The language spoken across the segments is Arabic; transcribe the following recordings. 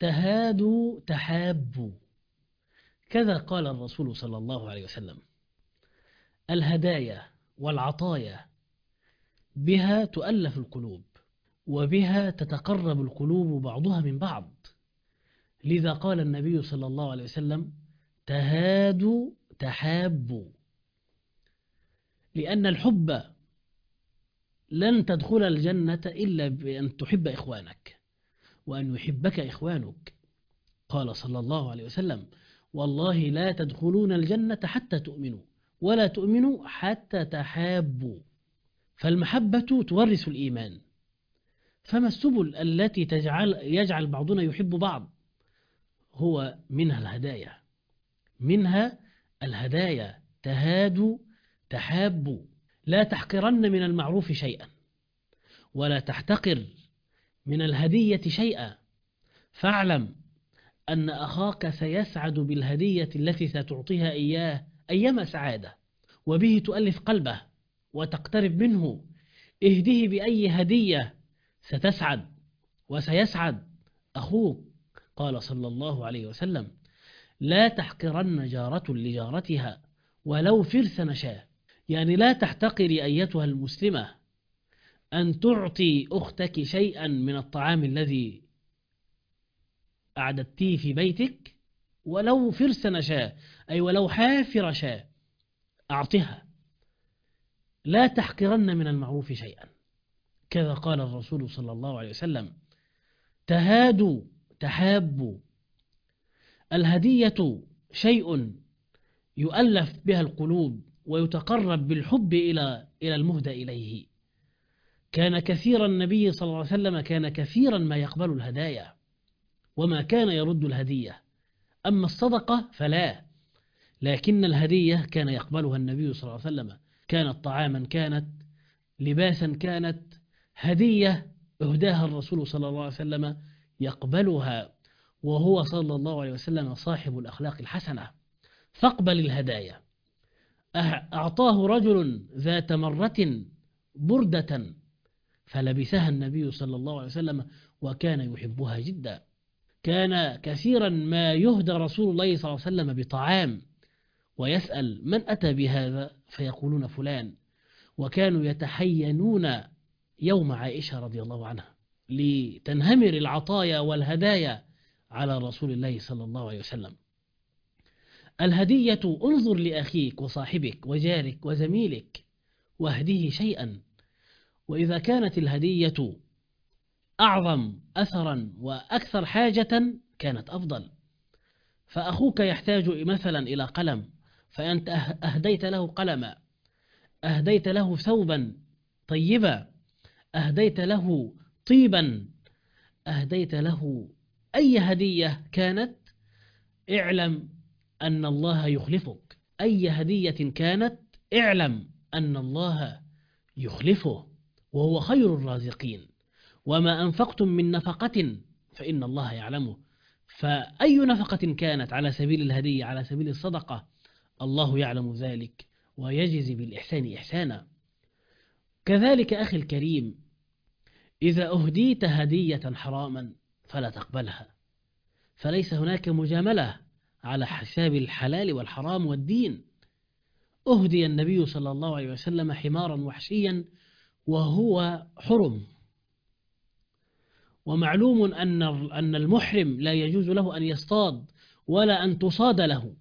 تهادوا تحابوا. كذا قال الرسول صلى الله عليه وسلم: الهدايا والعطايا بها تؤلف القلوب، وبها تتقرب القلوب بعضها من بعض. لذا قال النبي صلى الله عليه وسلم: تهادوا تحابوا. لأن الحب لن تدخل الجنة إلا بأن تحب إخوانك وأن يحبك إخوانك. قال صلى الله عليه وسلم: والله لا تدخلون الجنة حتى تؤمنوا، ولا تؤمنوا حتى تحابوا. فالمحبة تورث الإيمان. فما السبل التي يجعل بعضنا يحب بعض؟ هو منها الهدايا. منها الهدايا. تهادوا تحابوا. لا تحقرن من المعروف شيئا، ولا تحتقر من الهدية شيئا. فاعلم أن أخاك سيسعد بالهدية التي ستعطيها إياه أيما سعادة، وبه تؤلف قلبه وتقترب منه. اهده بأي هدية ستسعد وسيسعد أخوك. قال صلى الله عليه وسلم: لا تحقرن جارة لجارتها ولو فرس نشاه. يعني لا تحتقري أيتها المسلمة أن تعطي أختك شيئا من الطعام الذي أعددتيه في بيتك، ولو فرس نشاه، أي ولو حافر شاه، أعطها. لا تحقرن من المعروف شيئا. كذا قال الرسول صلى الله عليه وسلم: تهادوا تحابوا. الهدية شيء يؤلف بها القلوب ويتقرب بالحب إلى المهدى إليه. كان كثيرا النبي صلى الله عليه وسلم كان كثيرا ما يقبل الهدايا وما كان يرد الهدية. أما الصدقة فلا، لكن الهدية كان يقبلها النبي صلى الله عليه وسلم. كانت طعاما، كانت لباسا، كانت هدية أهداها الرسول صلى الله عليه وسلم يقبلها، وهو صلى الله عليه وسلم صاحب الأخلاق الحسنة. فاقبل الهدايا. أعطاه رجل ذات مرة بردة فلبسها النبي صلى الله عليه وسلم وكان يحبها جدا. كان كثيرا ما يهدى رسول الله صلى الله عليه وسلم بطعام ويسأل: من أتى بهذا؟ فيقولون فلان. وكانوا يتحينون يوم عائشة رضي الله عنها لتنهمر العطايا والهدايا على رسول الله صلى الله عليه وسلم. الهدية: انظر لأخيك وصاحبك وجارك وزميلك واهديه شيئا. وإذا كانت الهدية أعظم أثرا وأكثر حاجة كانت أفضل. فأخوك يحتاج مثلا إلى قلم، فأنت أهديت له قلما، أهديت له ثوبا طيبا، أهديت له طيبا، أهديت له أي هدية كانت، اعلم أن الله يخلفك. أي هدية كانت اعلم أن الله يخلفه، وهو خير الرازقين. وما أنفقتم من نفقة فإن الله يعلمه. فأي نفقة كانت على سبيل الهدية، على سبيل الصدقة، الله يعلم ذلك ويجزي بالإحسان إحسانا. كذلك أخي الكريم، إذا أهديت هدية حراما فلا تقبلها، فليس هناك مجاملة على حساب الحلال والحرام والدين. أهدي النبي صلى الله عليه وسلم حمارا وحشيا وهو حرم، ومعلوم أن المحرم لا يجوز له أن يصطاد ولا أن تصاد له.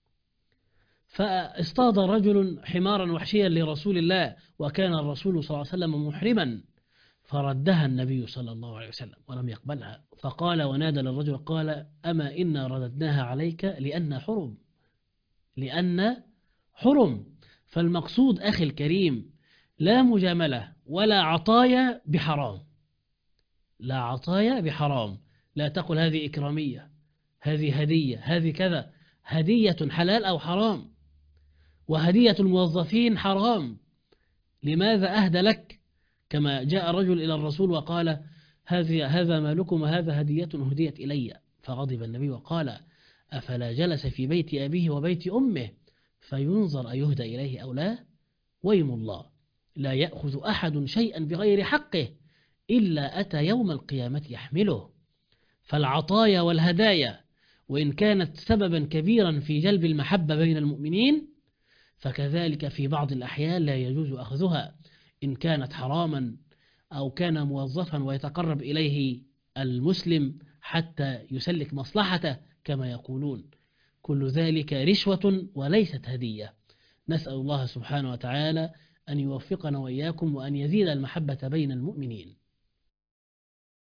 فاصطاد رجل حمارا وحشيا لرسول الله وكان الرسول صلى الله عليه وسلم محرما، فردها النبي صلى الله عليه وسلم ولم يقبلها. فقال ونادى للرجل قال: أما إنا رددناها عليك لأن حرم، لأن حرم. فالمقصود أخي الكريم لا مجاملة ولا عطايا بحرام. لا عطايا بحرام. لا تقل هذه إكرامية، هذه هدية، هذه كذا. هدية حلال أو حرام. وهدية الموظفين حرام. لماذا أهدى لك؟ كما جاء رجل إلى الرسول وقال: هذا مالكم وهذا هدية هديت إلي. فغضب النبي وقال: أفلا جلس في بيت أبيه وبيت أمه فينظر أيهدى إليه أو لا؟ ويم الله، لا يأخذ أحد شيئا بغير حقه إلا أتى يوم القيامة يحمله. فالعطايا والهدايا وإن كانت سببا كبيرا في جلب المحبة بين المؤمنين، فكذلك في بعض الأحيان لا يجوز أخذها إن كانت حراما أو كان موظفا ويتقرب إليه المسلم حتى يسلك مصلحته كما يقولون. كل ذلك رشوة وليست هدية. نسأل الله سبحانه وتعالى أن يوفقنا وإياكم وأن يزيد المحبة بين المؤمنين.